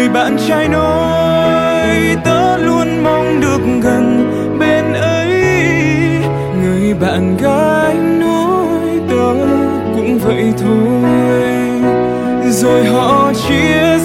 bạn trai nói tớ luôn mong được gần bên ấy, người bạn gái nói tớ cũng vậy thôi, rồi họ chia